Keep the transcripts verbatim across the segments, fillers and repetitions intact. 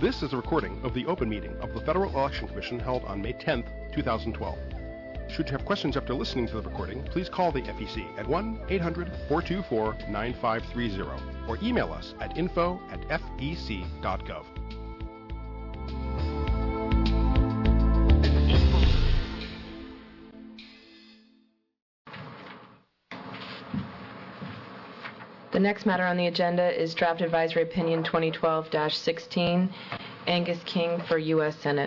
This is a recording of the open meeting of the Federal Election Commission held on May tenth, two thousand twelve. Should you have questions after listening to the recording, please call the F E C at one eight hundred, four two four, nine five three zero or email us at info at f e c dot gov. The next matter on the agenda is Draft Advisory Opinion twenty twelve dash sixteen, Angus King for U S Senate.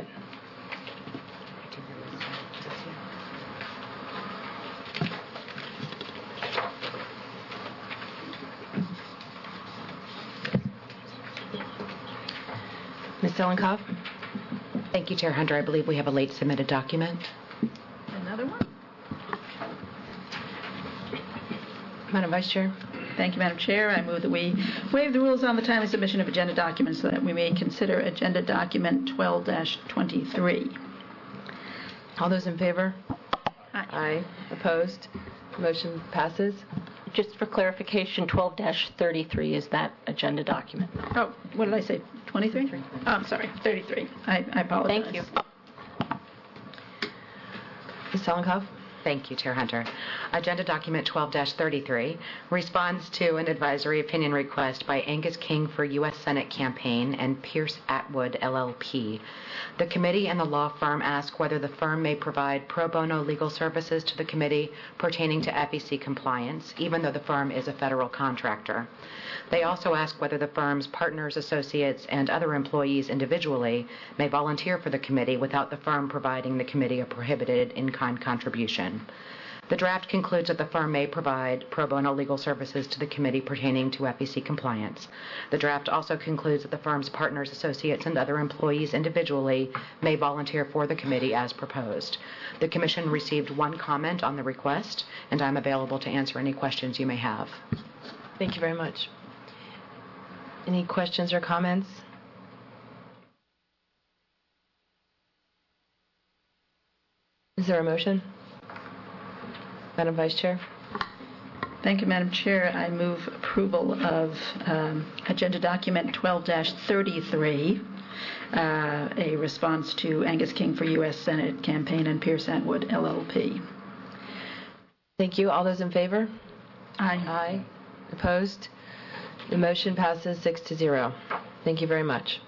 Miz Selenkoff? Thank you, Chair Hunter. I believe we have a late submitted document. Another one? Madam Vice Chair? Thank you, Madam Chair. I move that we waive the rules on the timely submission of agenda documents so that we may consider agenda document twelve dash twenty-three. All those in favor? Aye. Aye. Opposed? Motion passes. Just for clarification, twelve dash thirty-three is that agenda document. Oh, what did I say? twenty-three? Oh, I'm sorry, thirty-three. I, I apologize. Thank you. Miz Selenkoff? Thank you, Chair Hunter. Agenda document twelve dash thirty-three responds to an advisory opinion request by Angus King for U S Senate Campaign and Pierce Atwood, L L P. The committee and the law firm ask whether the firm may provide pro bono legal services to the committee pertaining to F E C compliance, even though the firm is a federal contractor. They also ask whether the firm's partners, associates, and other employees individually may volunteer for the committee without the firm providing the committee a prohibited in-kind contribution. The draft concludes that the firm may provide pro bono legal services to the committee pertaining to F E C compliance. The draft also concludes that the firm's partners, associates, and other employees individually may volunteer for the committee as proposed. The Commission received one comment on the request, and I'm available to answer any questions you may have. Thank you very much. Any questions or comments? Is there a motion? Madam Vice Chair? Thank you, Madam Chair. I move approval of um, agenda document twelve dash thirty-three, uh, a response to Angus King for U S Senate Campaign and Pierce Atwood, L L P. Thank you. All those in favor? Aye. Aye. Opposed? The motion passes six to zero. Thank you very much.